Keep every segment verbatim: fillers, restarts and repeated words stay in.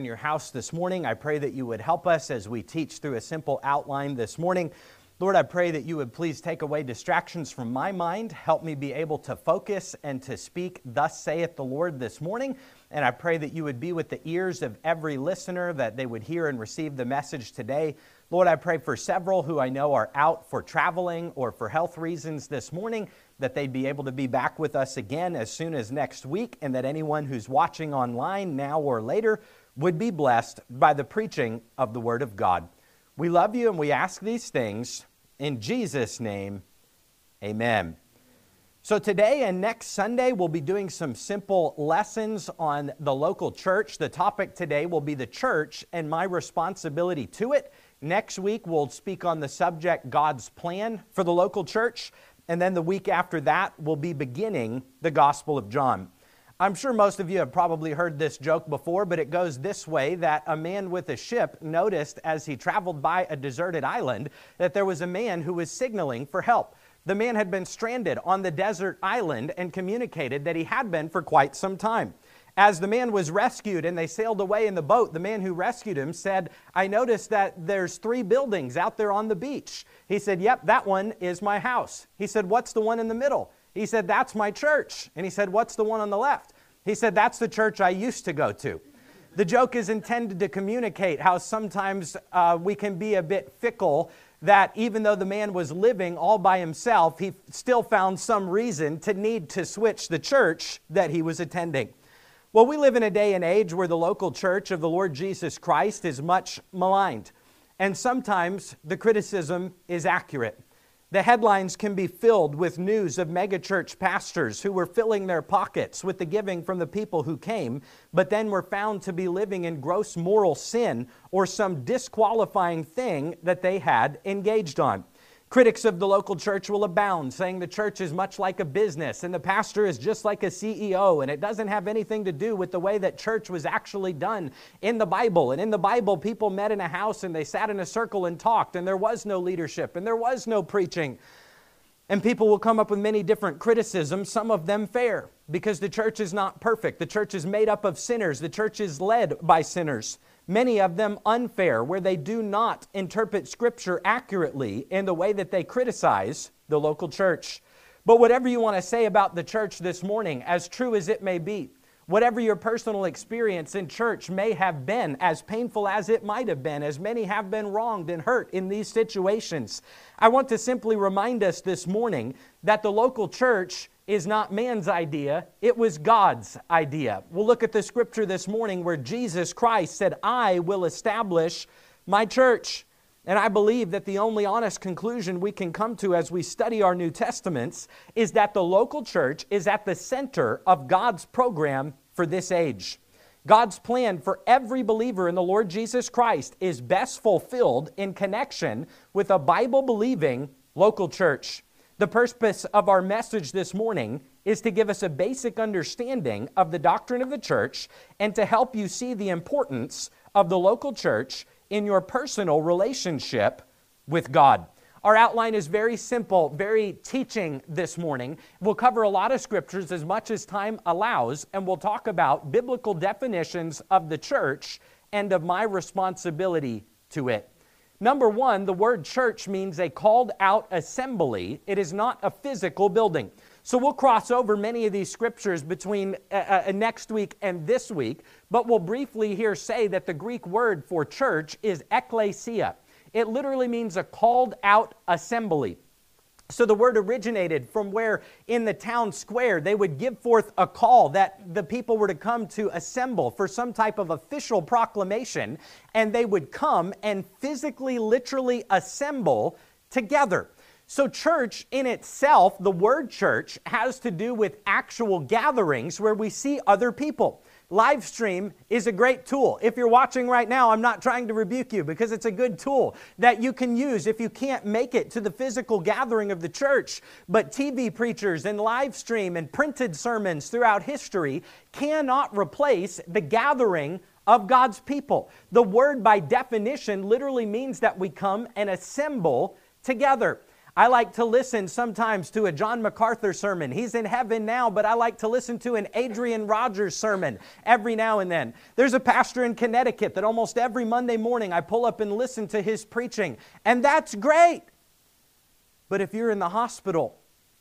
in your house this morning. I pray that you would help us as we teach through a simple outline this morning. Lord, I pray that you would please take away distractions from my mind. Help me be able to focus and to speak, thus saith the Lord, this morning. And I pray that you would be with the ears of every listener, that they would hear and receive the message today. Lord, I pray for several who I know are out for traveling or for health reasons this morning, that they'd be able to be back with us again as soon as next week, and that anyone who's watching online now or later would be blessed by the preaching of the Word of God. We love you and we ask these things in Jesus' name, amen. So today and next Sunday, we'll be doing some simple lessons on the local church. The topic today will be the church and my responsibility to it. Next week, we'll speak on the subject, God's plan for the local church. And then the week after that, we'll be beginning the Gospel of John. I'm sure most of you have probably heard this joke before, but it goes this way, that a man with a ship noticed as he traveled by a deserted island that there was a man who was signaling for help. The man had been stranded on the desert island and communicated that he had been for quite some time. As the man was rescued and they sailed away in the boat, the man who rescued him said, "I noticed that there's three buildings out there on the beach." He said, "Yep, that one is my house." He said, "What's the one in the middle?" He said, "That's my church." And he said, "What's the one on the left?" He said, "That's the church I used to go to." The joke is intended to communicate how sometimes uh, we can be a bit fickle, that even though the man was living all by himself, he still found some reason to need to switch the church that he was attending. Well, we live in a day and age where the local church of the Lord Jesus Christ is much maligned. And sometimes the criticism is accurate. The headlines can be filled with news of megachurch pastors who were filling their pockets with the giving from the people who came, but then were found to be living in gross moral sin or some disqualifying thing that they had engaged on. Critics of the local church will abound, saying the church is much like a business and the pastor is just like a C E O, and it doesn't have anything to do with the way that church was actually done in the Bible. And in the Bible, people met in a house and they sat in a circle and talked, and there was no leadership and there was no preaching. And people will come up with many different criticisms, some of them fair, because the church is not perfect. The church is made up of sinners. The church is led by sinners. Many of them unfair, where they do not interpret Scripture accurately in the way that they criticize the local church. But whatever you want to say about the church this morning, as true as it may be, whatever your personal experience in church may have been, as painful as it might have been, as many have been wronged and hurt in these situations, I want to simply remind us this morning that the local church is not man's idea, it was God's idea. We'll look at the scripture this morning where Jesus Christ said, "I will establish my church." And I believe that the only honest conclusion we can come to as we study our New Testaments is that the local church is at the center of God's program for this age. God's plan for every believer in the Lord Jesus Christ is best fulfilled in connection with a Bible-believing local church. The purpose of our message this morning is to give us a basic understanding of the doctrine of the church and to help you see the importance of the local church in your personal relationship with God. Our outline is very simple, very teaching this morning. We'll cover a lot of scriptures as much as time allows, and we'll talk about biblical definitions of the church and of my responsibility to it. Number one, the word church means a called out assembly. It is not a physical building. So we'll cross over many of these scriptures between uh, uh, next week and this week, but we'll briefly here say that the Greek word for church is ekklesia. It literally means a called out assembly. So the word originated from where in the town square they would give forth a call that the people were to come to assemble for some type of official proclamation, and they would come and physically, literally assemble together. So church in itself, the word church, has to do with actual gatherings where we see other people. Live stream is a great tool. If you're watching right now, I'm not trying to rebuke you because it's a good tool that you can use if you can't make it to the physical gathering of the church. But T V preachers and live stream and printed sermons throughout history cannot replace the gathering of God's people. The word by definition literally means that we come and assemble together. I like to listen sometimes to a John MacArthur sermon. He's in heaven now, but I like to listen to an Adrian Rogers sermon every now and then. There's a pastor in Connecticut that almost every Monday morning I pull up and listen to his preaching, and that's great. But if you're in the hospital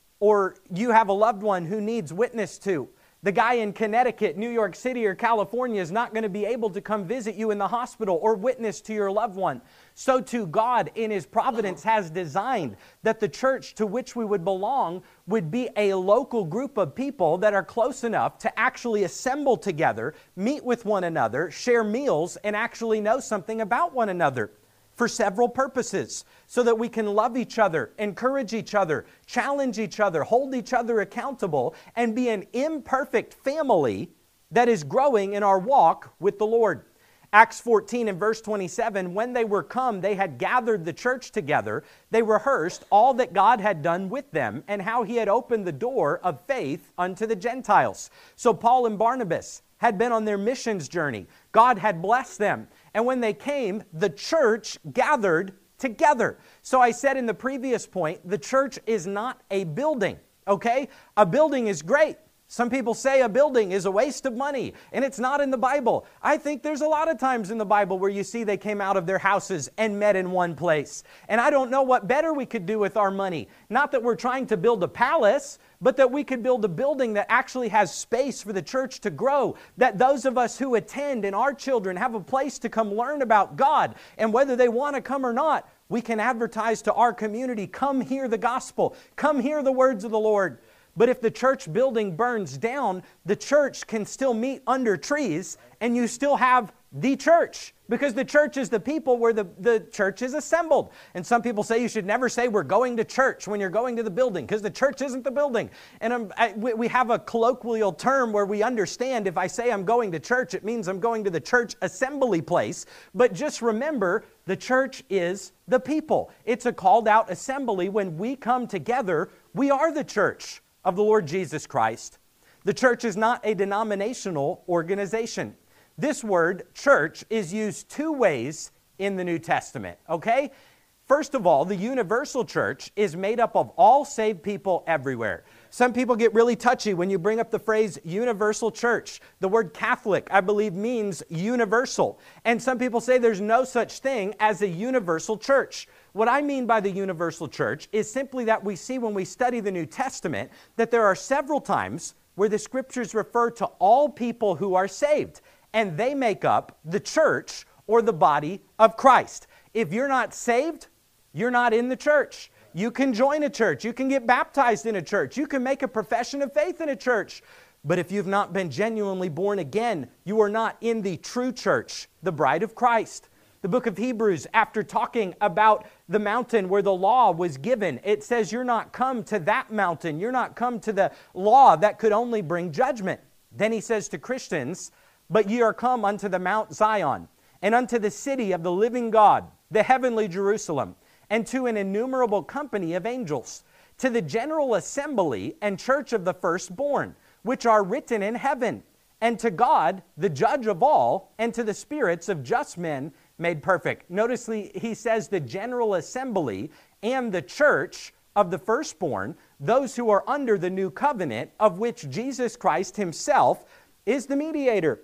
or you have a loved one who needs witness to, the guy in Connecticut, New York City, or California is not going to be able to come visit you in the hospital or witness to your loved one. So too, God in His providence has designed that the church to which we would belong would be a local group of people that are close enough to actually assemble together, meet with one another, share meals, and actually know something about one another for several purposes, so that we can love each other, encourage each other, challenge each other, hold each other accountable, and be an imperfect family that is growing in our walk with the Lord. Acts fourteen and verse twenty-seven, when they were come, they had gathered the church together. They rehearsed all that God had done with them and how He had opened the door of faith unto the Gentiles. So Paul and Barnabas had been on their missions journey. God had blessed them. And when they came, the church gathered together. So I said in the previous point, the church is not a building, okay? A building is great. Some people say a building is a waste of money, and it's not in the Bible. I think there's a lot of times in the Bible where you see they came out of their houses and met in one place. And I don't know what better we could do with our money. Not that we're trying to build a palace, but that we could build a building that actually has space for the church to grow, that those of us who attend and our children have a place to come learn about God, and whether they want to come or not, we can advertise to our community, come hear the gospel, come hear the words of the Lord. But if the church building burns down, the church can still meet under trees, and you still have the church, because the church is the people where the, the church is assembled. And some people say you should never say we're going to church when you're going to the building, because the church isn't the building. And um, I, we, we have a colloquial term where we understand if I say I'm going to church, it means I'm going to the church assembly place. But just remember, the church is the people. It's a called out assembly. When we come together, we are the church of the Lord Jesus Christ. The church is not a denominational organization. This word, church, is used two ways in the New Testament, okay? First of all, the universal church is made up of all saved people everywhere. Some people get really touchy when you bring up the phrase universal church. The word Catholic, I believe, means universal. And some people say there's no such thing as a universal church. What I mean by the universal church is simply that we see when we study the New Testament that there are several times where the Scriptures refer to all people who are saved, and they make up the church or the body of Christ. If you're not saved, you're not in the church. You can join a church. You can get baptized in a church. You can make a profession of faith in a church. But if you've not been genuinely born again, you are not in the true church, the bride of Christ. The book of Hebrews, after talking about the mountain where the law was given, it says you're not come to that mountain. You're not come to the law that could only bring judgment. Then he says to Christians, but ye are come unto the Mount Zion, and unto the city of the living God, the heavenly Jerusalem, and to an innumerable company of angels, to the general assembly and church of the firstborn, which are written in heaven, and to God, the judge of all, and to the spirits of just men made perfect. Notice he says the general assembly and the church of the firstborn, those who are under the new covenant, of which Jesus Christ Himself is the mediator.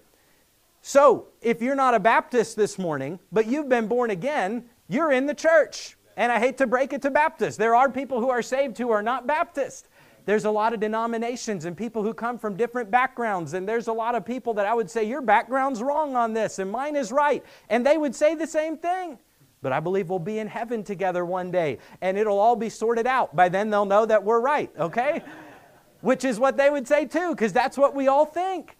So, if you're not a Baptist this morning, but you've been born again, you're in the church. And I hate to break it to Baptists. There are people who are saved who are not Baptist. There's a lot of denominations and people who come from different backgrounds. And there's a lot of people that I would say, your background's wrong on this and mine is right. And they would say the same thing. But I believe we'll be in heaven together one day. And it'll all be sorted out. By then they'll know that we're right, okay? Which is what they would say too, because that's what we all think.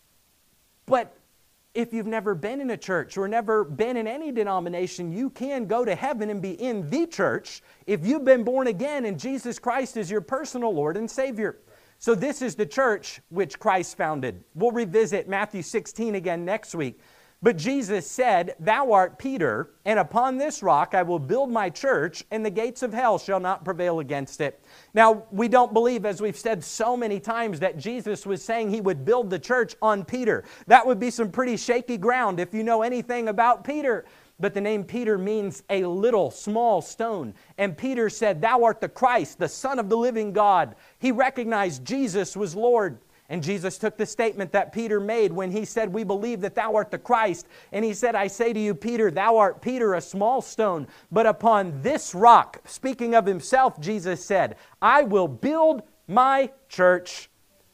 But if you've never been in a church or never been in any denomination, you can go to heaven and be in the church if you've been born again and Jesus Christ is your personal Lord and Savior. So this is the church which Christ founded. We'll revisit Matthew sixteen again next week. But Jesus said, thou art Peter, and upon this rock I will build my church, and the gates of hell shall not prevail against it. Now, we don't believe, as we've said so many times, that Jesus was saying He would build the church on Peter. That would be some pretty shaky ground if you know anything about Peter. but the name Peter means a little, small stone. And Peter said, "Thou art the Christ, the Son of the living God." He recognized Jesus was Lord. And Jesus took the statement that Peter made when he said, "We believe that thou art the Christ." And he said, "I say to you, Peter, thou art Peter, a small stone, but upon this rock," speaking of himself, Jesus said, "I will build my church,"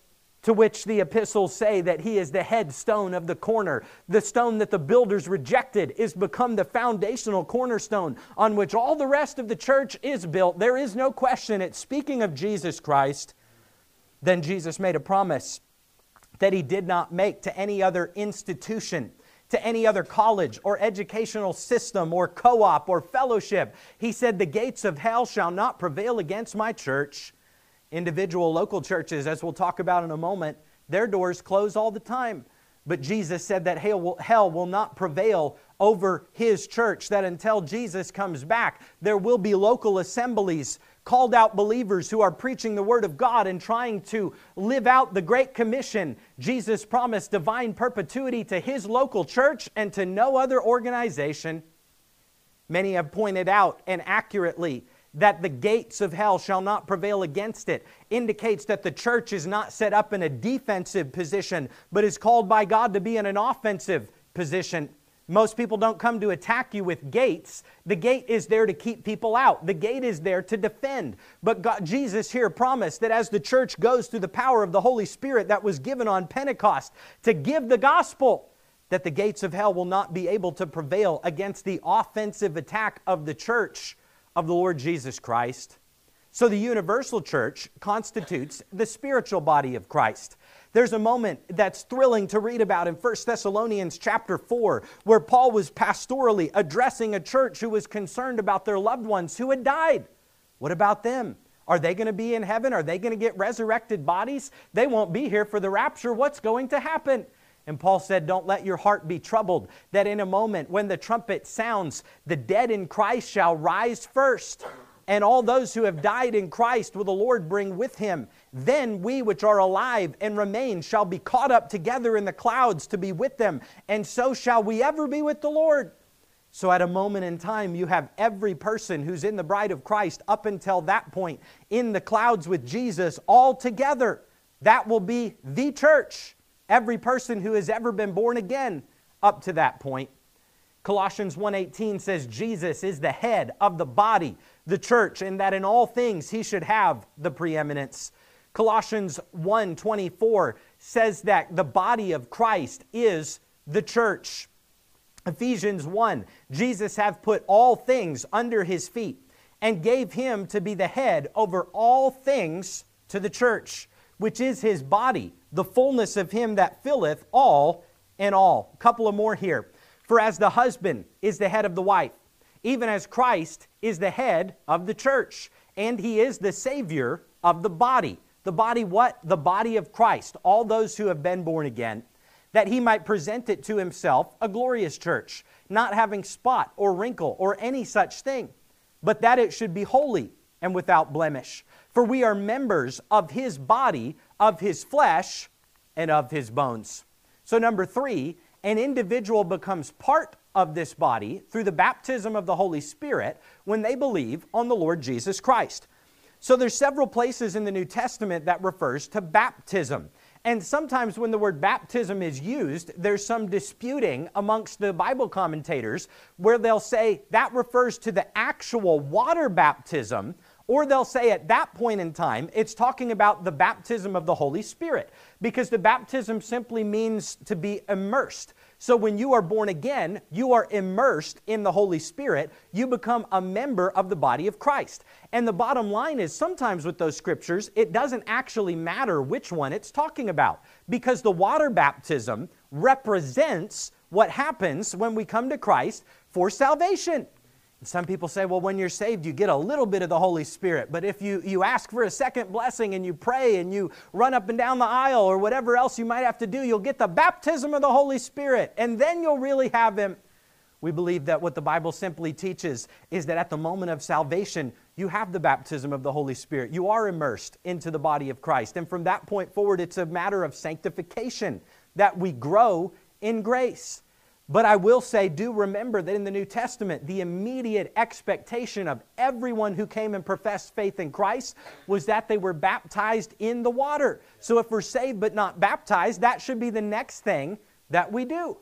to which the epistles say that he is the head stone of the corner. The stone that the builders rejected is become the foundational cornerstone on which all the rest of the church is built. There is no question. It's speaking of Jesus Christ. Then Jesus made a promise that he did not make to any other institution, to any other college or educational system or co-op or fellowship. He said, "The gates of hell shall not prevail against my church." Individual local churches, as we'll talk about in a moment, their doors close all the time. But Jesus said that hell will, hell will not prevail over his church, that until Jesus comes back, there will be local assemblies, called out believers who are preaching the Word of God and trying to live out the Great Commission. Jesus promised divine perpetuity to his local church and to no other organization. Many have pointed out, and accurately, that the gates of hell shall not prevail against it, indicates that the church is not set up in a defensive position, but is called by God to be in an offensive position. Most people don't come to attack you with gates. The gate is there to keep people out. The gate is there to defend. But God, Jesus here promised that as the church goes through the power of the Holy Spirit that was given on Pentecost to give the gospel, that the gates of hell will not be able to prevail against the offensive attack of the church of the Lord Jesus Christ. So the universal church constitutes the spiritual body of Christ. There's a moment that's thrilling to read about in First Thessalonians chapter four, where Paul was pastorally addressing a church who was concerned about their loved ones who had died. What about them? Are they going to be in heaven? Are they going to get resurrected bodies? They won't be here for the rapture. What's going to happen? And Paul said, "Don't let your heart be troubled, that in a moment when the trumpet sounds, the dead in Christ shall rise first. And all those who have died in Christ will the Lord bring with him. Then we which are alive and remain shall be caught up together in the clouds to be with them. And so shall we ever be with the Lord." So at a moment in time, you have every person who's in the bride of Christ up until that point in the clouds with Jesus all together. That will be the church. Every person who has ever been born again up to that point. Colossians one eighteen says Jesus is the head of the body, the church, and that in all things he should have the preeminence. Colossians one twenty-four says that the body of Christ is the church. Ephesians one, Jesus hath put all things under his feet and gave him to be the head over all things to the church, which is his body, the fullness of him that filleth all in all. A couple of more here. For as the husband is the head of the wife, even as Christ is the head of the church, and he is the Savior of the body. The body what? The body of Christ, all those who have been born again, that he might present it to himself a glorious church, not having spot or wrinkle or any such thing, but that it should be holy and without blemish. For we are members of his body, of his flesh, and of his bones. So number three, an individual becomes part of this body through the baptism of the Holy Spirit when they believe on the Lord Jesus Christ. So there's several places in the New Testament that refers to baptism. And sometimes when the word baptism is used, there's some disputing amongst the Bible commentators where they'll say that refers to the actual water baptism, or they'll say at that point in time, it's talking about the baptism of the Holy Spirit, because the baptism simply means to be immersed. So when you are born again, you are immersed in the Holy Spirit. You become a member of the body of Christ. And the bottom line is sometimes with those scriptures, it doesn't actually matter which one it's talking about, because the water baptism represents what happens when we come to Christ for salvation. And some people say, well, when you're saved, you get a little bit of the Holy Spirit. But if you, you ask for a second blessing and you pray and you run up and down the aisle or whatever else you might have to do, you'll get the baptism of the Holy Spirit. And then you'll really have Him. We believe that what the Bible simply teaches is that at the moment of salvation, you have the baptism of the Holy Spirit. You are immersed into the body of Christ. And from that point forward, it's a matter of sanctification, that we grow in grace. But I will say, do remember that in the New Testament, the immediate expectation of everyone who came and professed faith in Christ was that they were baptized in the water. So if we're saved but not baptized, that should be the next thing that we do.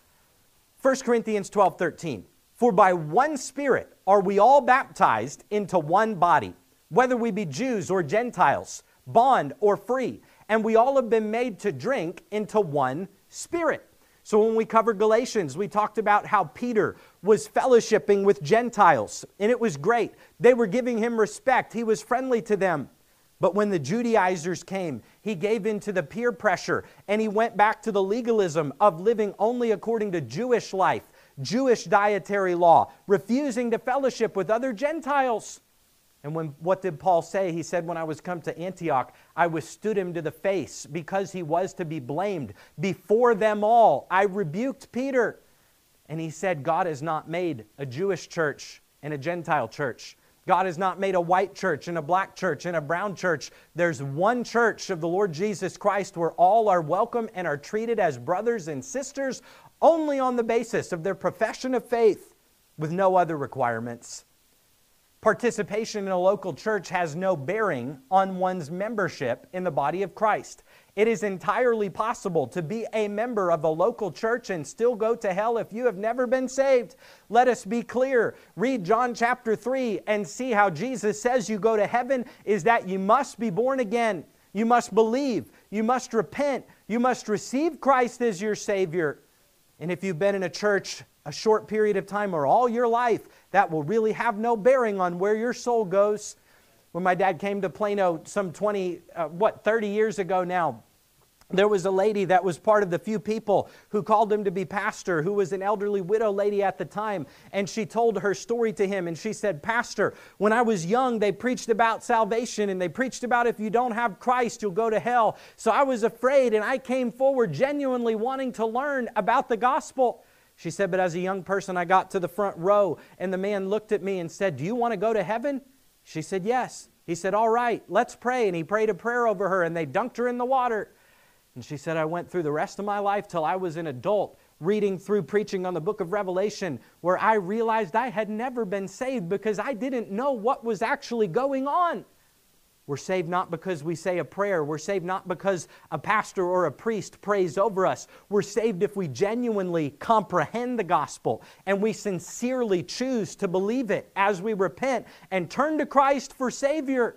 First Corinthians twelve thirteen. For by one Spirit are we all baptized into one body, whether we be Jews or Gentiles, bond or free, and we all have been made to drink into one Spirit. So when we covered Galatians, we talked about how Peter was fellowshipping with Gentiles, and it was great. They were giving him respect. He was friendly to them. But when the Judaizers came, he gave in to the peer pressure, and he went back to the legalism of living only according to Jewish life, Jewish dietary law, refusing to fellowship with other Gentiles. And when, what did Paul say? He said, when I was come to Antioch, I withstood him to the face because he was to be blamed. Before them all, I rebuked Peter. And he said, God has not made a Jewish church and a Gentile church. God has not made a white church and a black church and a brown church. There's one church of the Lord Jesus Christ where all are welcome and are treated as brothers and sisters only on the basis of their profession of faith with no other requirements. Participation in a local church has no bearing on one's membership in the body of Christ. It is entirely possible to be a member of a local church and still go to hell if you have never been saved. Let us be clear. Read John chapter three and see how Jesus says you go to heaven is that you must be born again. You must believe. You must repent. You must receive Christ as your Savior. And if you've been in a church a short period of time or all your life, that will really have no bearing on where your soul goes. When my dad came to Plano some twenty, uh, what, thirty years ago now, there was a lady that was part of the few people who called him to be pastor, who was an elderly widow lady at the time. And she told her story to him. And she said, Pastor, when I was young, they preached about salvation. And they preached about if you don't have Christ, you'll go to hell. So I was afraid. And I came forward genuinely wanting to learn about the gospel. She said, but as a young person, I got to the front row. And the man looked at me and said, do you want to go to heaven? She said, yes. He said, all right, let's pray. And he prayed a prayer over her. And they dunked her in the water. And she said, I went through the rest of my life till I was an adult, reading through preaching on the book of Revelation, where I realized I had never been saved because I didn't know what was actually going on. We're saved not because we say a prayer. We're saved not because a pastor or a priest prays over us. We're saved if we genuinely comprehend the gospel and we sincerely choose to believe it as we repent and turn to Christ for Savior.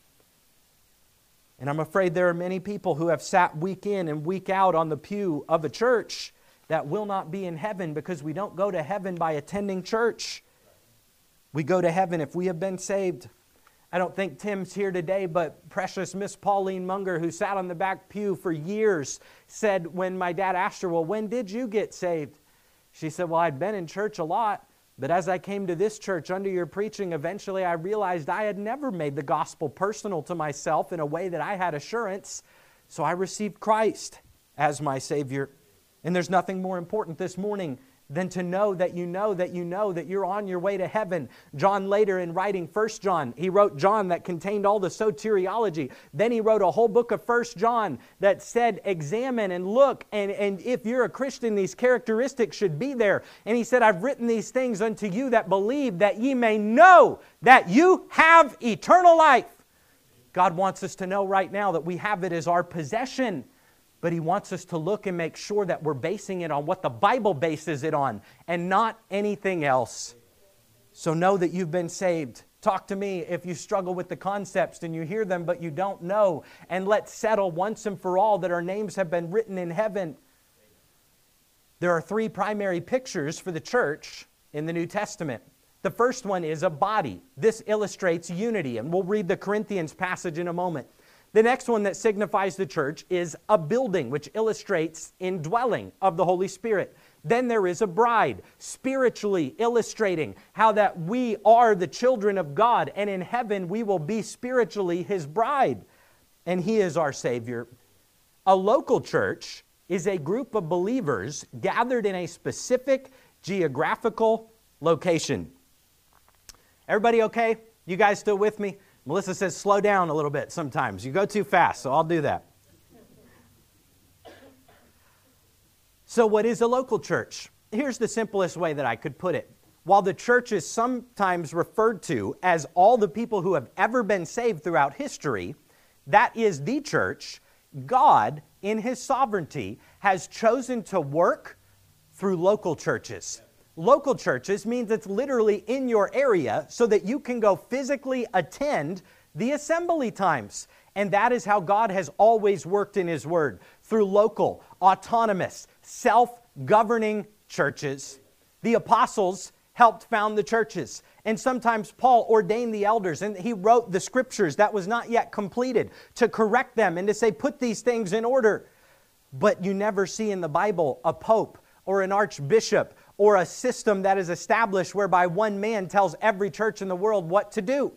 And I'm afraid there are many people who have sat week in and week out on the pew of a church that will not be in heaven because we don't go to heaven by attending church. We go to heaven if we have been saved. I don't think Tim's here today, but precious Miss Pauline Munger, who sat on the back pew for years, said when my dad asked her, well, when did you get saved? She said, well, I'd been in church a lot, but as I came to this church under your preaching, eventually I realized I had never made the gospel personal to myself in a way that I had assurance, so I received Christ as my Savior. And there's nothing more important this morning than to know that you know that you know that you're on your way to heaven. John later in writing First John, he wrote John that contained all the soteriology. Then he wrote a whole book of First John that said, examine and look, and, and if you're a Christian, these characteristics should be there. And he said, I've written these things unto you that believe, that ye may know that you have eternal life. God wants us to know right now that we have it as our possession. But He wants us to look and make sure that we're basing it on what the Bible bases it on and not anything else. So know that you've been saved. Talk to me if you struggle with the concepts and you hear them but you don't know. And let's settle once and for all that our names have been written in heaven. There are three primary pictures for the church in the New Testament. The first one is a body. This illustrates unity, and we'll read the Corinthians passage in a moment. The next one that signifies the church is a building, which illustrates indwelling of the Holy Spirit. Then there is a bride, spiritually illustrating how that we are the children of God, and in heaven we will be spiritually His bride, and He is our Savior. A local church is a group of believers gathered in a specific geographical location. Everybody okay? You guys still with me? Melissa says slow down a little bit sometimes. You go too fast, so I'll do that. So what is a local church? here's the simplest way that I could put it. While the church is sometimes referred to as all the people who have ever been saved throughout history, that is the church, God, in His sovereignty, has chosen to work through local churches. Local churches means it's literally in your area so that you can go physically attend the assembly times. And that is how God has always worked in His Word, through local, autonomous, self-governing churches. The apostles helped found the churches. And sometimes Paul ordained the elders, and he wrote the scriptures that was not yet completed to correct them and to say, put these things in order. But you never see in the Bible a pope or an archbishop or a system that is established whereby one man tells every church in the world what to do.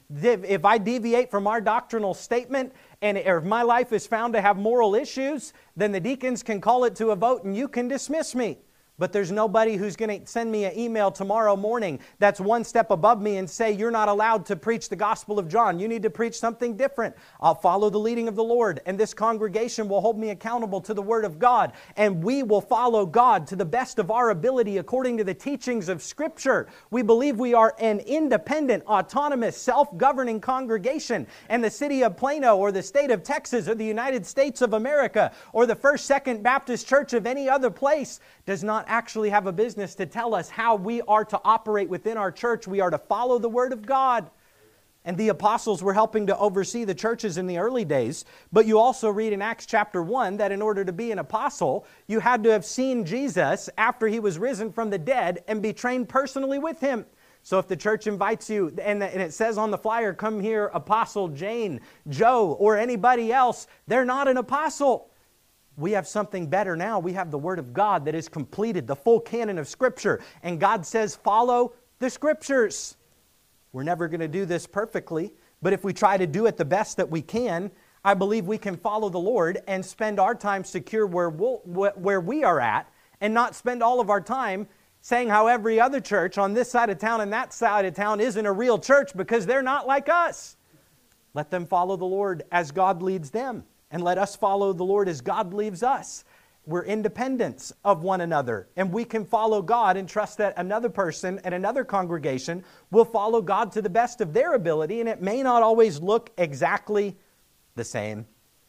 If I deviate from our doctrinal statement and if my life is found to have moral issues, then the deacons can call it to a vote and you can dismiss me. But there's nobody who's going to send me an email tomorrow morning that's one step above me and say, you're not allowed to preach the Gospel of John. You need to preach something different. I'll follow the leading of the Lord, and this congregation will hold me accountable to the Word of God, and we will follow God to the best of our ability according to the teachings of Scripture. We believe we are an independent, autonomous, self-governing congregation, and the city of Plano or the state of Texas or the United States of America or the First Second Baptist Church of any other place does not actually have a business to tell us how we are to operate within our church. We are to follow the Word of God. And the apostles were helping to oversee the churches in the early days. But you also read in Acts chapter one that in order to be an apostle, you had to have seen Jesus after He was risen from the dead and be trained personally with Him. So if the church invites you and it says on the flyer, come here, Apostle Jane, Joe, or anybody else, they're not an apostle. We have something better now. We have the Word of God that is completed, the full canon of Scripture. And God says, follow the Scriptures. We're never going to do this perfectly, but if we try to do it the best that we can, I believe we can follow the Lord and spend our time secure where, we'll, where we are at and not spend all of our time saying how every other church on this side of town and that side of town isn't a real church because they're not like us. Let them follow the Lord as God leads them. And let us follow the Lord as God leads us. We're independents of one another. And we can follow God and trust that another person and another congregation will follow God to the best of their ability. And it may not always look exactly the same.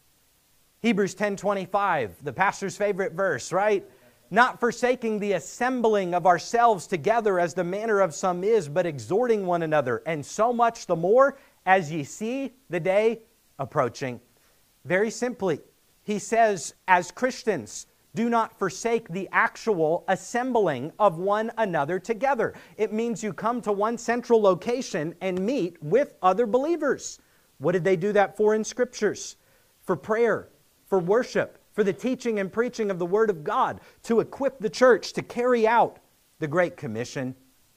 Hebrews ten twenty-five, the pastor's favorite verse, right? Not forsaking the assembling of ourselves together as the manner of some is, but exhorting one another. And so much the more as ye see the day approaching. Very simply, he says, as Christians, do not forsake the actual assembling of one another together. It means you come to one central location and meet with other believers. What did they do that for in Scriptures? For prayer, for worship, for the teaching and preaching of the Word of God, to equip the church to carry out the Great Commission.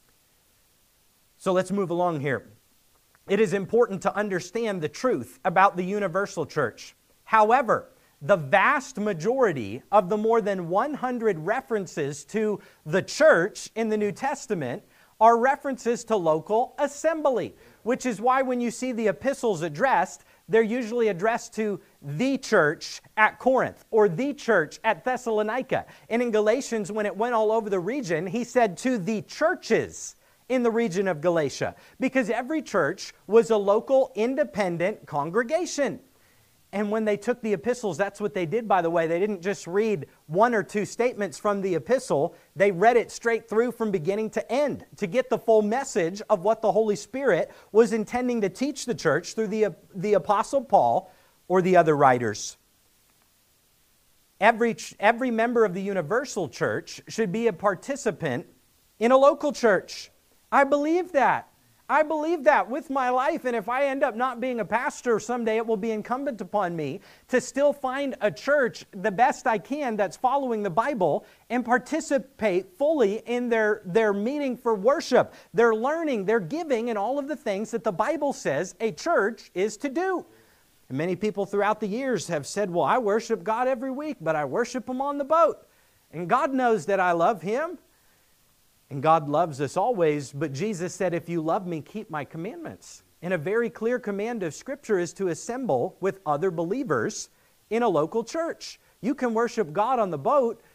So let's move along here. It is important to understand the truth about the universal church. However, the vast majority of the more than one hundred references to the church in the New Testament are references to local assembly, which is why when you see the epistles addressed, they're usually addressed to the church at Corinth or the church at Thessalonica. And in Galatians, when it went all over the region, he said to the churches in the region of Galatia, because every church was a local independent congregation. And when they took the epistles, that's what they did, by the way. They didn't just read one or two statements from the epistle. They read it straight through from beginning to end to get the full message of what the Holy Spirit was intending to teach the church through the, the Apostle Paul or the other writers. Every, every member of the universal church should be a participant in a local church. I believe that. I believe that with my life, and if I end up not being a pastor someday, it will be incumbent upon me to still find a church the best I can that's following the Bible and participate fully in their, their meeting for worship, their learning, their giving, and all of the things that the Bible says a church is to do. And many people throughout the years have said, well, I worship God every week, but I worship Him on the boat. And God knows that I love Him. And God loves us always, but Jesus said, if you love me, keep my commandments. And a very clear command of Scripture is to assemble with other believers in a local church. You can worship God on the boat,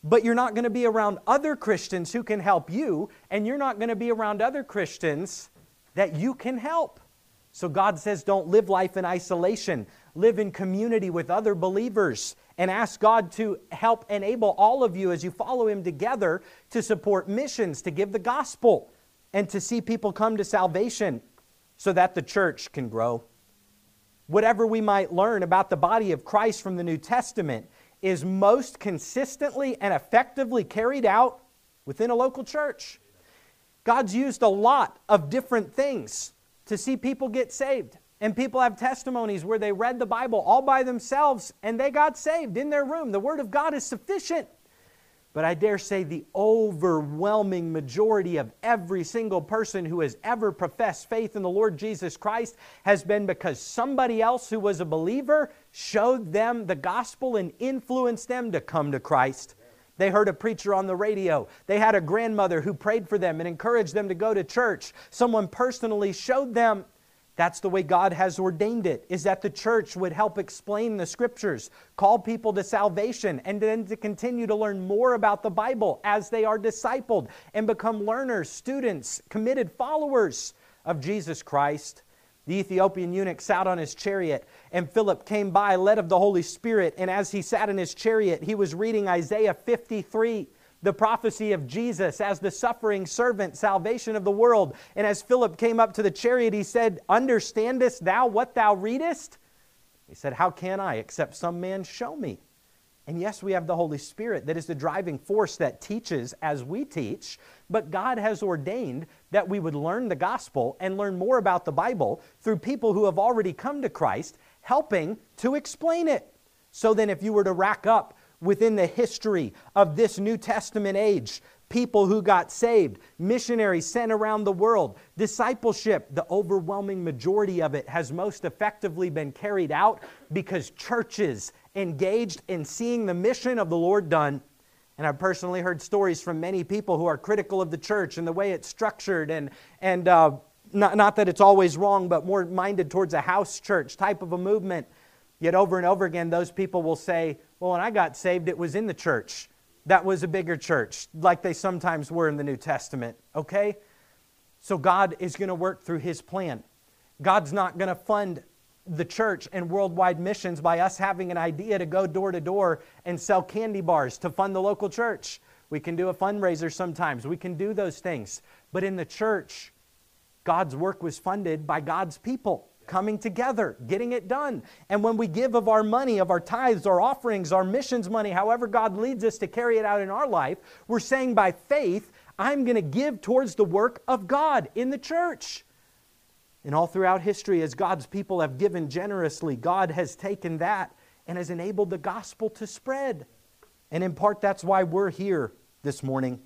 but you're not going to be around other Christians who can help you, and you're not going to be around other Christians that you can help. So God says, don't live life in isolation. Live in community with other believers and ask God to help enable all of you as you follow Him together to support missions, to give the gospel, and to see people come to salvation so that the church can grow. Whatever we might learn about the body of Christ from the New Testament is most consistently and effectively carried out within a local church. God's used a lot of different things to see people get saved. And people have testimonies where they read the Bible all by themselves and they got saved in their room. The Word of God is sufficient. But I dare say the overwhelming majority of every single person who has ever professed faith in the Lord Jesus Christ has been because somebody else who was a believer showed them the gospel and influenced them to come to Christ. They heard a preacher on the radio. They had a grandmother who prayed for them and encouraged them to go to church. Someone personally showed them. That's the way God has ordained it, is that the church would help explain the Scriptures, call people to salvation, and then to continue to learn more about the Bible as they are discipled and become learners, students, committed followers of Jesus Christ. The Ethiopian eunuch sat on his chariot, and Philip came by, led of the Holy Spirit, and as he sat in his chariot, he was reading Isaiah fifty-three, the prophecy of Jesus as the suffering servant, salvation of the world. And as Philip came up to the chariot, he said, "Understandest thou what thou readest?" He said, "How can I, except some man show me?" And yes, we have the Holy Spirit that is the driving force that teaches as we teach, but God has ordained that we would learn the gospel and learn more about the Bible through people who have already come to Christ, helping to explain it. So then if you were to rack up within the history of this New Testament age, people who got saved, missionaries sent around the world, discipleship, the overwhelming majority of it has most effectively been carried out because churches engaged in seeing the mission of the Lord done. And I've personally heard stories from many people who are critical of the church and the way it's structured, and, and uh, not, not that it's always wrong, but more minded towards a house church type of a movement. Yet over and over again, those people will say, well, when I got saved, it was in the church. That was a bigger church, like they sometimes were in the New Testament, okay? So God is going to work through His plan. God's not going to fund the church and worldwide missions by us having an idea to go door to door and sell candy bars to fund the local church. We can do a fundraiser sometimes. We can do those things. But in the church, God's work was funded by God's people coming together, getting it done. And when we give of our money, of our tithes, our offerings, our missions money, however God leads us to carry it out in our life, we're saying by faith, I'm going to give towards the work of God in the church. And all throughout history, as God's people have given generously, God has taken that and has enabled the gospel to spread. And in part, that's why we're here this morning.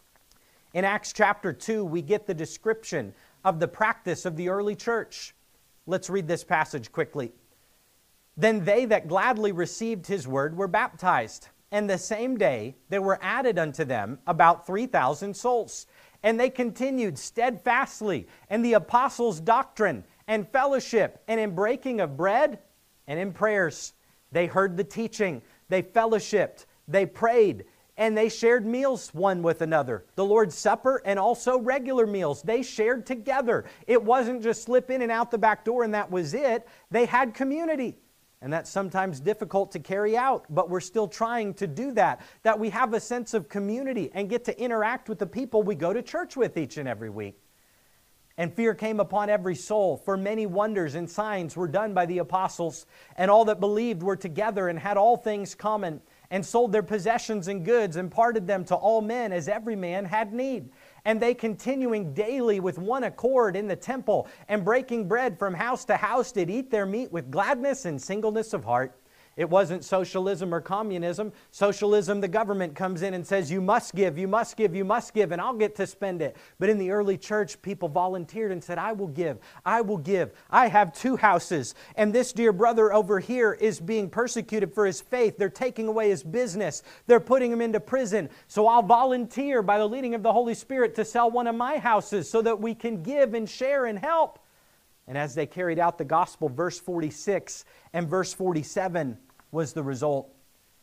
In Acts chapter two, we get the description of the practice of the early church. Let's read this passage quickly. Then they that gladly received His word were baptized, and the same day there were added unto them about three thousand souls. And they continued steadfastly in the apostles' doctrine and fellowship, and in breaking of bread and in prayers. They heard the teaching, they fellowshipped, they prayed, and they shared meals one with another. The Lord's Supper and also regular meals. They shared together. It wasn't just slip in and out the back door and that was it. They had community. And that's sometimes difficult to carry out, but we're still trying to do that. That we have a sense of community and get to interact with the people we go to church with each and every week. And fear came upon every soul, for many wonders and signs were done by the apostles. And all that believed were together and had all things common, and sold their possessions and goods, and parted them to all men as every man had need. And they continuing daily with one accord in the temple, and breaking bread from house to house, did eat their meat with gladness and singleness of heart. It wasn't socialism or communism. Socialism, the government comes in and says, you must give, you must give, you must give, and I'll get to spend it. But in the early church, people volunteered and said, I will give, I will give. I have two houses, and this dear brother over here is being persecuted for his faith. They're taking away his business. They're putting him into prison. So I'll volunteer by the leading of the Holy Spirit to sell one of my houses so that we can give and share and help. And as they carried out the gospel, verse forty-six and verse forty-seven was the result.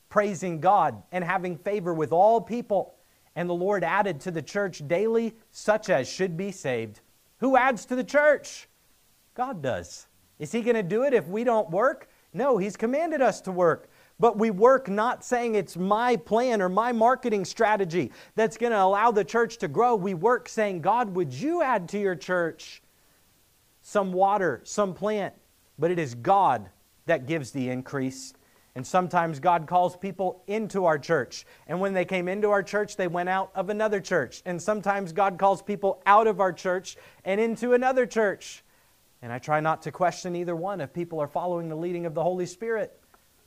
praising God and having favor with all people. And the Lord added to the church daily such as should be saved. Who adds to the church? God does. Is He going to do it if we don't work? No, He's commanded us to work. But we work not saying it's my plan or my marketing strategy that's going to allow the church to grow. We work saying, God, would you add to your church some water, some plant? But it is God that gives the increase. And sometimes God calls people into our church. And when they came into our church, they went out of another church. And sometimes God calls people out of our church and into another church. And I try not to question either one if people are following the leading of the Holy Spirit.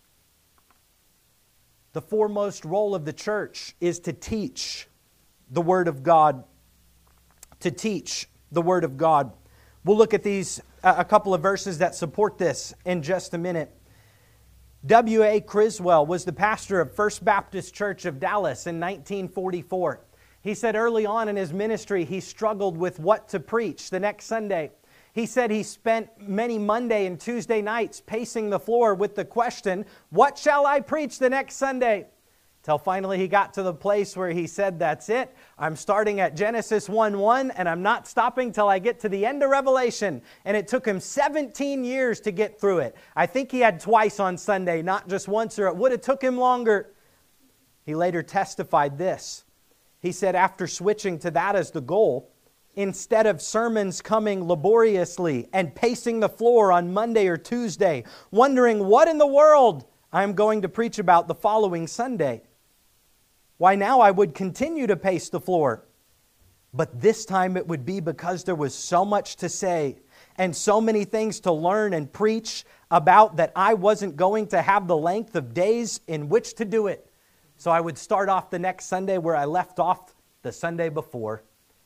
The foremost role of the church is to teach the Word of God. To teach the Word of God. We'll look at these, uh, a couple of verses that support this in just a minute. W A Criswell was the pastor of First Baptist Church of Dallas in nineteen forty-four. He said early on in his ministry, he struggled with what to preach the next Sunday. He said he spent many Monday and Tuesday nights pacing the floor with the question, what shall I preach the next Sunday? Till finally he got to the place where he said, that's it. I'm starting at Genesis one one and I'm not stopping till I get to the end of Revelation. And it took him seventeen years to get through it. I think he had twice on Sunday, not just once, or it would have took him longer. He later testified this. He said after switching to that as the goal, instead of sermons coming laboriously and pacing the floor on Monday or Tuesday, wondering what in the world I'm going to preach about the following Sunday, why now I would continue to pace the floor. But this time it would be because there was so much to say and so many things to learn and preach about that I wasn't going to have the length of days in which to do it. So I would start off the next Sunday where I left off the Sunday before.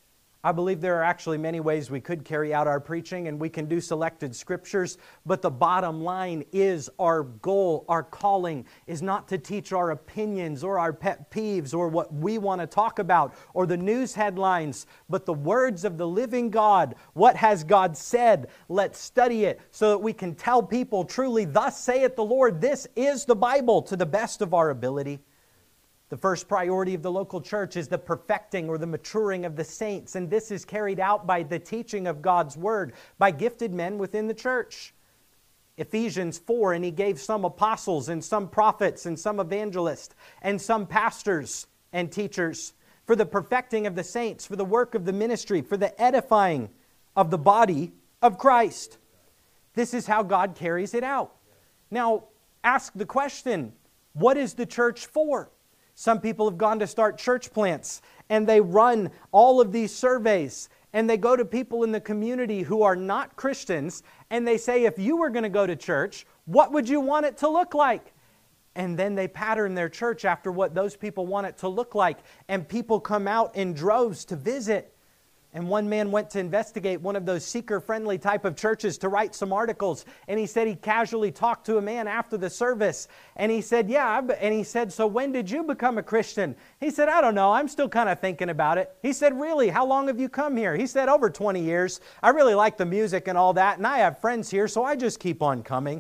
I believe there are actually many ways we could carry out our preaching, and we can do selected scriptures, but the bottom line is our goal, our calling, is not to teach our opinions or our pet peeves or what we want to talk about or the news headlines, but the words of the living God. What has God said? Let's study it so that we can tell people truly, thus saith the Lord, this is the Bible to the best of our ability. The first priority of the local church is the perfecting or the maturing of the saints, and this is carried out by the teaching of God's Word by gifted men within the church. Ephesians four, and He gave some apostles and some prophets and some evangelists and some pastors and teachers for the perfecting of the saints, for the work of the ministry, for the edifying of the body of Christ. This is how God carries it out. Now, ask the question, what is the church for? Some people have gone to start church plants and they run all of these surveys and they go to people in the community who are not Christians and they say, if you were going to go to church, what would you want it to look like? And then they pattern their church after what those people want it to look like, and people come out in droves to visit. And one man went to investigate one of those seeker-friendly type of churches to write some articles. And he said he casually talked to a man after the service. And he said, yeah. And he said, so when did you become a Christian? He said, I don't know. I'm still kind of thinking about it. He said, really? How long have you come here? He said, over twenty years. I really like the music and all that. And I have friends here, so I just keep on coming.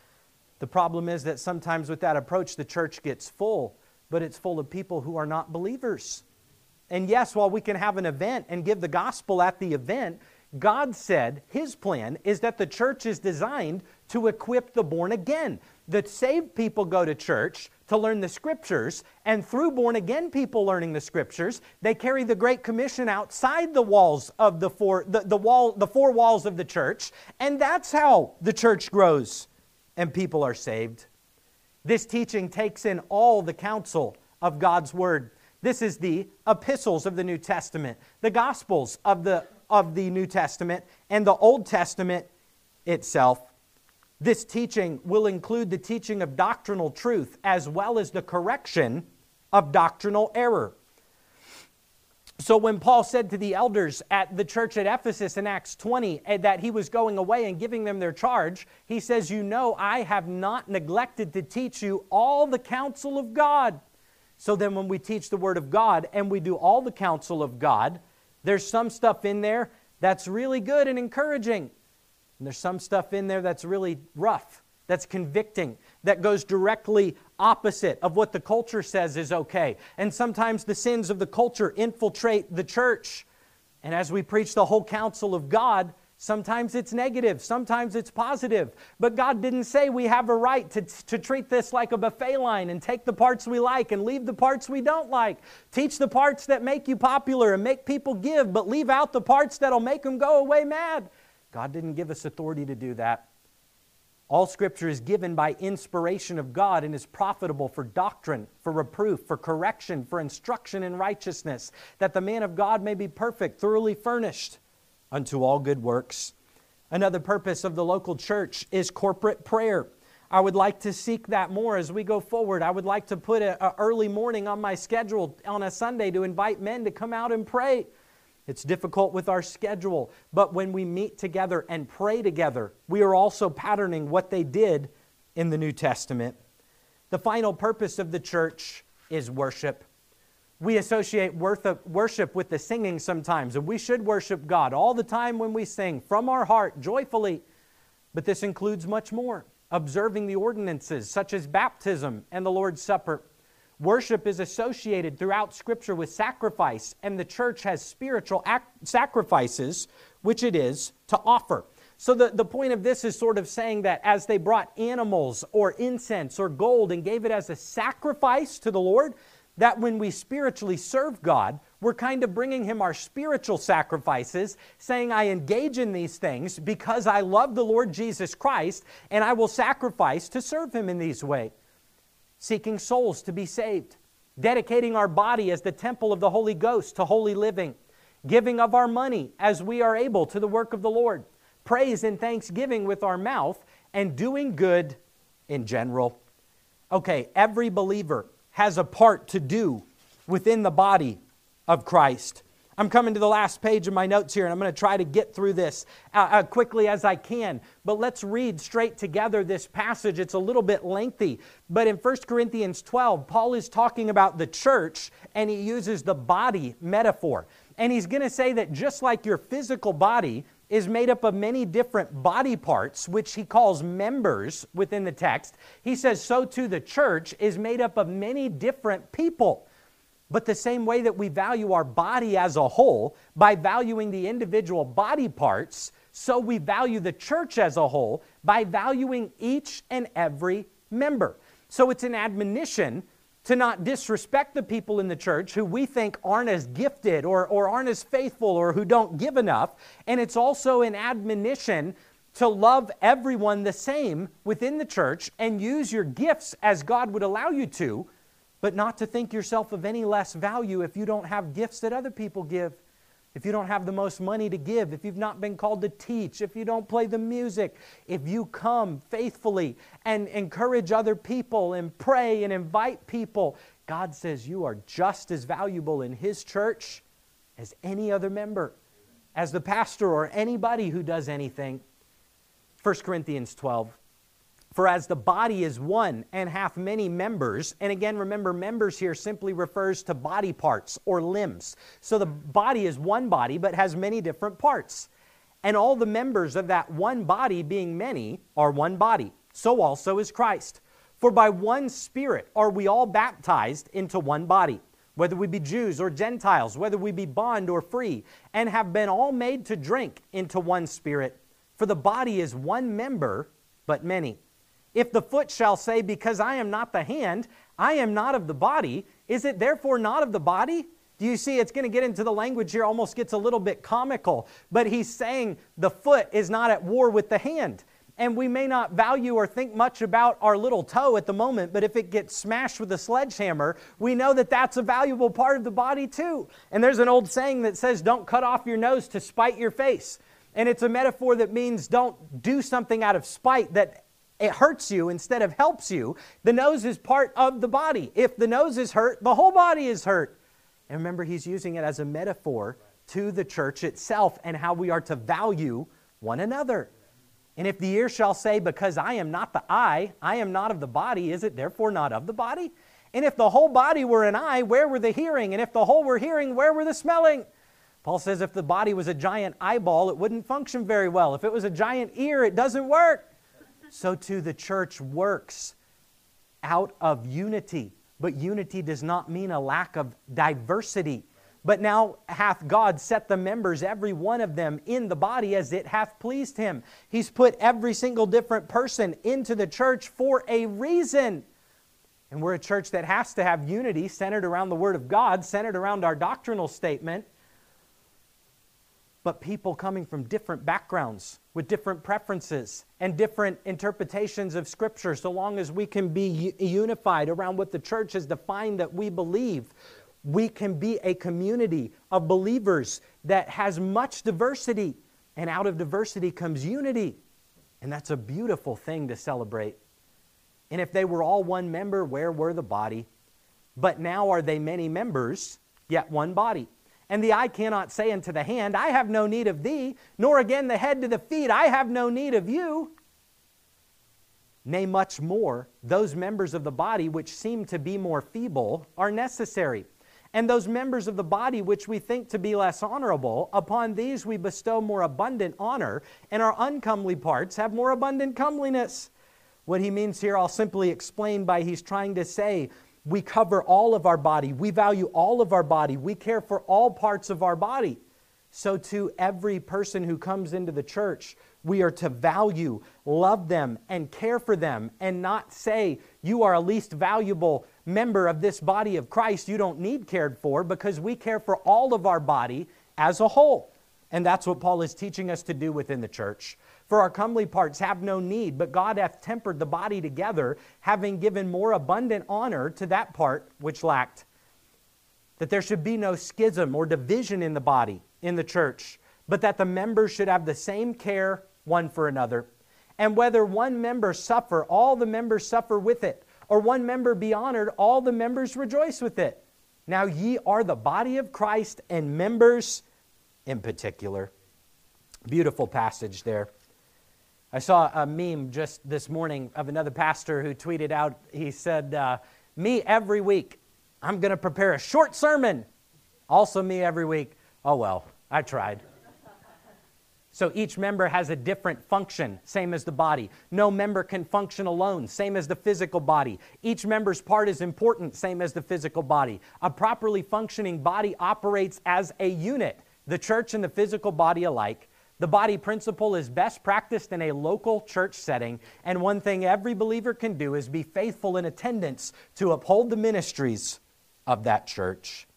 The problem is that sometimes with that approach, the church gets full. But it's full of people who are not believers. And yes, while we can have an event and give the gospel at the event, God said His plan is that the church is designed to equip the born again. The saved people go to church to learn the Scriptures, and through born again people learning the Scriptures, they carry the Great Commission outside the walls of the four, the, the wall, the four walls of the church, and that's how the church grows and people are saved. This teaching takes in all the counsel of God's Word. This is the epistles of the New Testament, the Gospels of the, of the New Testament, and the Old Testament itself. This teaching will include the teaching of doctrinal truth as well as the correction of doctrinal error. So when Paul said to the elders at the church at Ephesus in Acts twenty that he was going away and giving them their charge, he says, you know, I have not neglected to teach you all the counsel of God. So then when we teach the Word of God and we do all the counsel of God, there's some stuff in there that's really good and encouraging. And there's some stuff in there that's really rough that's convicting, that goes directly opposite of what the culture says is okay. And sometimes the sins of the culture infiltrate the church. And as we preach the whole counsel of God, sometimes it's negative, sometimes it's positive. But God didn't say we have a right to, to treat this like a buffet line and take the parts we like and leave the parts we don't like. Teach the parts that make you popular and make people give, but leave out the parts that'll make them go away mad. God didn't give us authority to do that. All Scripture is given by inspiration of God and is profitable for doctrine, for reproof, for correction, for instruction in righteousness, that the man of God may be perfect, thoroughly furnished unto all good works. Another purpose of the local church is corporate prayer. I would like to seek that more as we go forward. I would like to put an early morning on my schedule on a Sunday to invite men to come out and pray. It's difficult with our schedule, but when we meet together and pray together, we are also patterning what they did in the New Testament. The final purpose of the church is worship. We associate worship with the singing sometimes, and we should worship God all the time when we sing from our heart, joyfully. But this includes much more. Observing the ordinances such as baptism and the Lord's Supper. Worship is associated throughout Scripture with sacrifice, and the church has spiritual act- sacrifices, which it is to offer. So the, the point of this is sort of saying that as they brought animals or incense or gold and gave it as a sacrifice to the Lord, that when we spiritually serve God, we're kind of bringing Him our spiritual sacrifices, saying, I engage in these things because I love the Lord Jesus Christ, and I will sacrifice to serve Him in these ways. Seeking souls to be saved, dedicating our body as the temple of the Holy Ghost to holy living, giving of our money as we are able to the work of the Lord, praise and thanksgiving with our mouth, and doing good in general. Okay, every believer has a part to do within the body of Christ. I'm coming to the last page of my notes here, and I'm going to try to get through this uh, uh, quickly as I can. But let's read straight together this passage. It's a little bit lengthy. But in First Corinthians twelve, Paul is talking about the church, and he uses the body metaphor. And he's going to say that just like your physical body is made up of many different body parts, which he calls members within the text, he says so too the church is made up of many different people. But the same way that we value our body as a whole by valuing the individual body parts, so we value the church as a whole by valuing each and every member. So it's an admonition to not disrespect the people in the church who we think aren't as gifted or, or aren't as faithful or who don't give enough. And it's also an admonition to love everyone the same within the church and use your gifts as God would allow you to, but not to think yourself of any less value if you don't have gifts that other people give, if you don't have the most money to give, if you've not been called to teach, if you don't play the music, if you come faithfully and encourage other people and pray and invite people. God says you are just as valuable in His church as any other member, as the pastor or anybody who does anything. First Corinthians twelve. For as the body is one and hath many members, and again, remember, members here simply refers to body parts or limbs. So the body is one body, but has many different parts. And all the members of that one body, being many, are one body. So also is Christ. For by one Spirit are we all baptized into one body, whether we be Jews or Gentiles, whether we be bond or free, and have been all made to drink into one Spirit. For the body is one member, but many. If the foot shall say, because I am not the hand, I am not of the body, is it therefore not of the body? Do you see, it's going to get into the language here, almost gets a little bit comical, but he's saying the foot is not at war with the hand. And we may not value or think much about our little toe at the moment, but if it gets smashed with a sledgehammer, we know that that's a valuable part of the body too. And there's an old saying that says, don't cut off your nose to spite your face. And it's a metaphor that means don't do something out of spite that it hurts you instead of helps you. The nose is part of the body. If the nose is hurt, the whole body is hurt. And remember, he's using it as a metaphor to the church itself and how we are to value one another. And if the ear shall say, because I am not the eye, I am not of the body, is it therefore not of the body? And if the whole body were an eye, where were the hearing? And if the whole were hearing, where were the smelling? Paul says if the body was a giant eyeball, it wouldn't function very well. If it was a giant ear, it doesn't work. so too the church works out of unity. But unity does not mean a lack of diversity. But now hath God set the members, every one of them, in the body as it hath pleased Him. He's put every single different person into the church for a reason. And we're a church that has to have unity centered around the Word of God, centered around our doctrinal statement. But people coming from different backgrounds, with different preferences and different interpretations of Scripture, so long as we can be unified around what the church has defined that we believe, we can be a community of believers that has much diversity. And out of diversity comes unity. And that's a beautiful thing to celebrate. And if they were all one member, where were the body? But now are they many members, yet one body. And the eye cannot say unto the hand, I have no need of thee, nor again the head to the feet, I have no need of you. Nay, much more, those members of the body which seem to be more feeble are necessary. And those members of the body which we think to be less honorable, upon these we bestow more abundant honor, and our uncomely parts have more abundant comeliness. What he means here, I'll simply explain by he's trying to say, we cover all of our body. We value all of our body. We care for all parts of our body. So too, every person who comes into the church, we are to value, love them, and care for them, and not say, you are a least valuable member of this body of Christ. You don't need cared for, because we care for all of our body as a whole. And that's what Paul is teaching us to do within the church. For our comely parts have no need, but God hath tempered the body together, having given more abundant honor to that part which lacked. That there should be no schism or division in the body, in the church, but that the members should have the same care one for another. And whether one member suffer, all the members suffer with it, or one member be honored, all the members rejoice with it. Now ye are the body of Christ, and members in particular. Beautiful passage there. I saw a meme just this morning of another pastor who tweeted out, he said, uh, me every week, I'm going to prepare a short sermon. Also me every week. Oh well, I tried. So each member has a different function, same as the body. No member can function alone, same as the physical body. Each member's part is important, same as the physical body. A properly functioning body operates as a unit, the church and the physical body alike. The body principle is best practiced in a local church setting, and one thing every believer can do is be faithful in attendance to uphold the ministries of that church.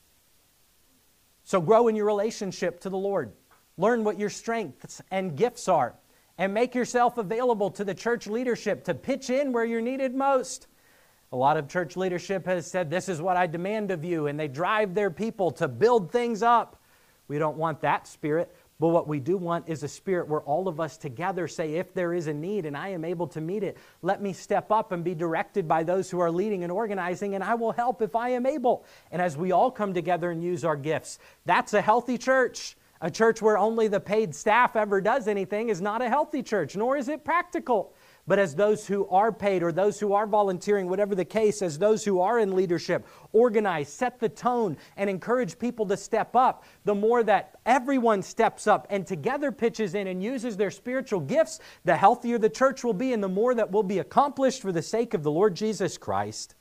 So grow in your relationship to the Lord. Learn what your strengths and gifts are, and make yourself available to the church leadership to pitch in where you're needed most. A lot of church leadership has said, this is what I demand of you, and they drive their people to build things up. We don't want that spirit. But what we do want is a spirit where all of us together say, if there is a need and I am able to meet it, let me step up and be directed by those who are leading and organizing, and I will help if I am able. And as we all come together and use our gifts, that's a healthy church. A church where only the paid staff ever does anything is not a healthy church, nor is it practical. But as those who are paid or those who are volunteering, whatever the case, as those who are in leadership, organize, set the tone, and encourage people to step up, the more that everyone steps up and together pitches in and uses their spiritual gifts, the healthier the church will be and the more that will be accomplished for the sake of the Lord Jesus Christ.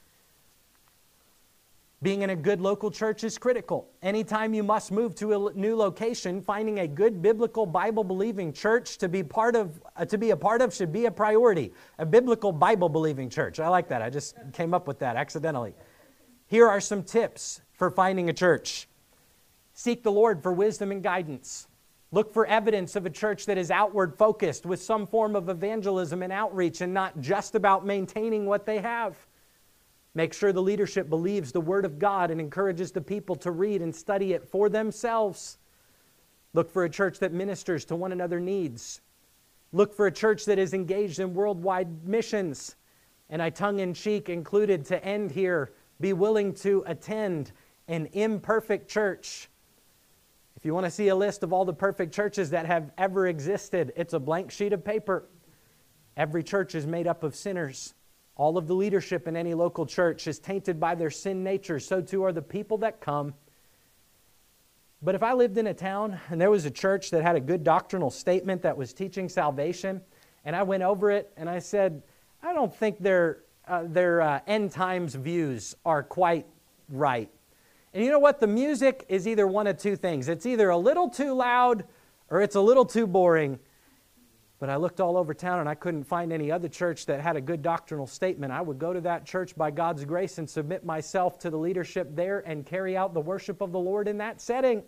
Being in a good local church is critical. Anytime you must move to a new location, finding a good biblical Bible-believing church to be part of, uh, to be a part of should be a priority. A biblical Bible-believing church. I like that. I just came up with that accidentally. Here are some tips for finding a church. Seek the Lord for wisdom and guidance. Look for evidence of a church that is outward focused with some form of evangelism and outreach and not just about maintaining what they have. Make sure the leadership believes the Word of God and encourages the people to read and study it for themselves. Look for a church that ministers to one another's needs. Look for a church that is engaged in worldwide missions. And I tongue-in-cheek included to end here, be willing to attend an imperfect church. If you want to see a list of all the perfect churches that have ever existed, it's a blank sheet of paper. Every church is made up of sinners. All of the leadership in any local church is tainted by their sin nature. So too are the people that come. But if I lived in a town and there was a church that had a good doctrinal statement that was teaching salvation, And I went over it and I said, I don't think their, uh, their uh, end times views are quite right. And you know what? The music is either one of two things. It's either a little too loud or it's a little too boring. But I looked all over town and I couldn't find any other church that had a good doctrinal statement. I would go to that church by God's grace and submit myself to the leadership there and carry out the worship of the Lord in that setting.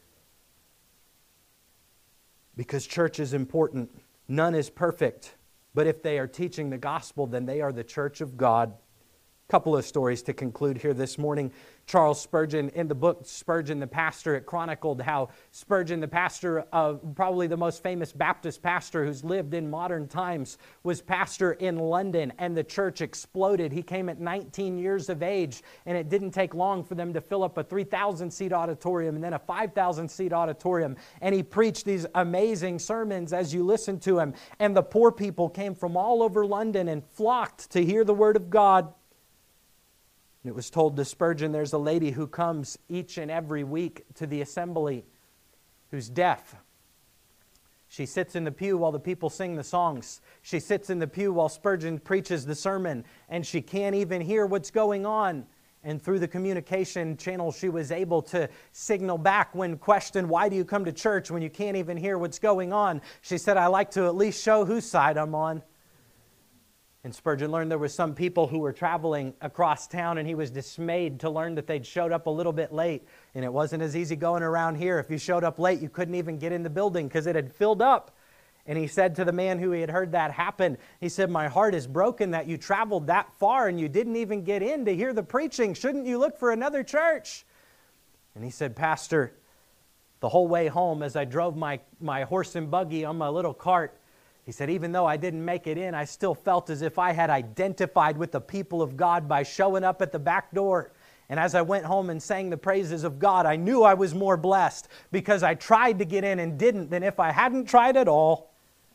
Because church is important. None is perfect. But if they are teaching the gospel, then they are the church of God. Couple of stories to conclude here this morning. Charles Spurgeon, in the book Spurgeon the Pastor, it chronicled how Spurgeon the pastor, of probably the most famous Baptist pastor who's lived in modern times, was pastor in London, and the church exploded. He came at nineteen years of age, and it didn't take long for them to fill up a three thousand seat auditorium and then a five thousand seat auditorium. And he preached these amazing sermons as you listened to him. And the poor people came from all over London and flocked to hear the Word of God. And it was told to Spurgeon, there's a lady who comes each and every week to the assembly who's deaf. She sits in the pew while the people sing the songs. She sits in the pew while Spurgeon preaches the sermon, and she can't even hear what's going on. And through the communication channel, she was able to signal back when questioned, why do you come to church when you can't even hear what's going on? She said, I like to at least show whose side I'm on. And Spurgeon learned there were some people who were traveling across town, and he was dismayed to learn that they'd showed up a little bit late. And it wasn't as easy going around here. If you showed up late, you couldn't even get in the building because it had filled up. And he said to the man who he had heard that happen, he said, my heart is broken that you traveled that far and you didn't even get in to hear the preaching. Shouldn't you look for another church? And he said, Pastor, the whole way home as I drove my, my horse and buggy on my little cart, he said, even though I didn't make it in, I still felt as if I had identified with the people of God by showing up at the back door. And as I went home and sang the praises of God, I knew I was more blessed because I tried to get in and didn't than if I hadn't tried at all.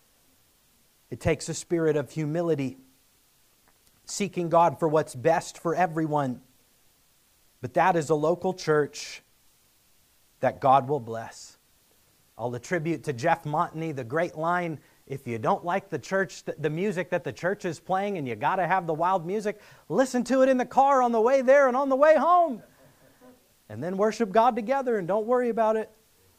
It takes a spirit of humility, seeking God for what's best for everyone. But that is a local church that God will bless. I'll attribute to Jeff Montney the great line, if you don't like the church, the music that the church is playing and you got to have the wild music, listen to it in the car on the way there and on the way home. And then worship God together and don't worry about it.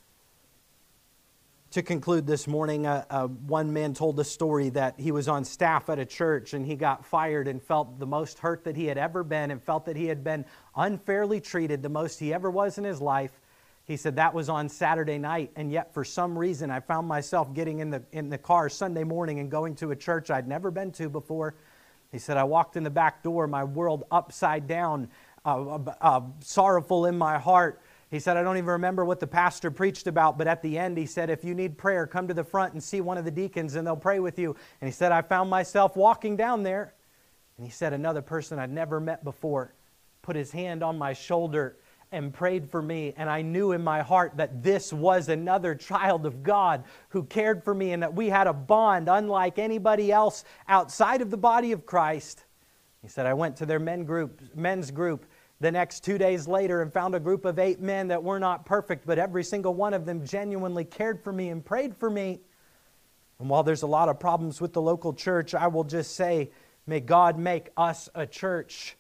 To conclude this morning, uh, uh, one man told a story that he was on staff at a church and he got fired and felt the most hurt that he had ever been and felt that he had been unfairly treated, the most he ever was in his life. He said, that was on Saturday night, and yet for some reason I found myself getting in the, in the car Sunday morning and going to a church I'd never been to before. He said, I walked in the back door, my world upside down, uh, uh, uh, sorrowful in my heart. He said, I don't even remember what the pastor preached about, but at the end he said, if you need prayer, come to the front and see one of the deacons and they'll pray with you. And he said, I found myself walking down there. And he said, another person I'd never met before put his hand on my shoulder and prayed for me, and I knew in my heart that this was another child of God who cared for me and that we had a bond unlike anybody else outside of the body of Christ. He said, I went to their men group, men's group the next two days later and found a group of eight men that were not perfect, but every single one of them genuinely cared for me and prayed for me. And while there's a lot of problems with the local church, I will just say, may God make us a church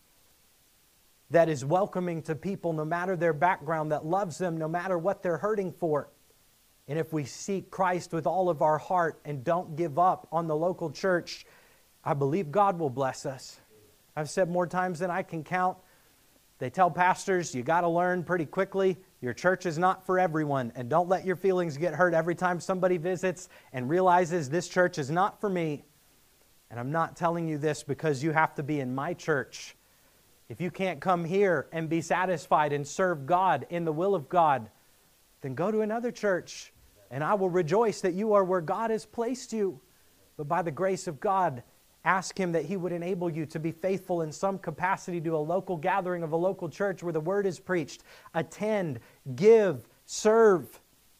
that is welcoming to people no matter their background, that loves them no matter what they're hurting for. And if we seek Christ with all of our heart and don't give up on the local church, I believe God will bless us. I've said more times than I can count, they tell pastors, you got to learn pretty quickly, your church is not for everyone, and don't let your feelings get hurt every time somebody visits and realizes this church is not for me. And I'm not telling you this because you have to be in my church. If you can't come here and be satisfied and serve God in the will of God, then go to another church. And I will rejoice that you are where God has placed you. But by the grace of God, ask Him that He would enable you to be faithful in some capacity to a local gathering of a local church where the Word is preached. Attend, give, serve,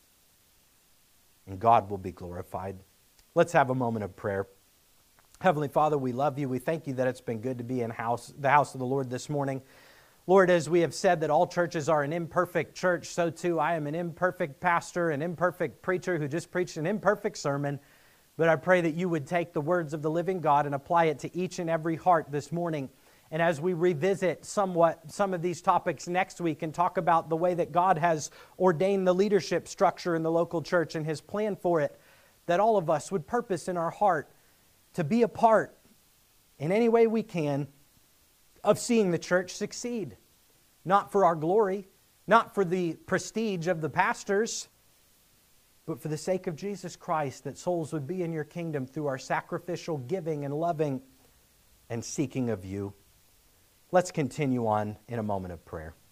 and God will be glorified. Let's have a moment of prayer. Heavenly Father, we love you. We thank you that it's been good to be in house, the house of the Lord this morning. Lord, as we have said that all churches are an imperfect church, so too I am an imperfect pastor, an imperfect preacher who just preached an imperfect sermon. But I pray that you would take the words of the living God and apply it to each and every heart this morning. And as we revisit somewhat some of these topics next week and talk about the way that God has ordained the leadership structure in the local church and His plan for it, that all of us would purpose in our heart to be a part in any way we can of seeing the church succeed. Not for our glory, not for the prestige of the pastors, but for the sake of Jesus Christ, that souls would be in your kingdom through our sacrificial giving and loving and seeking of you. Let's continue on in a moment of prayer.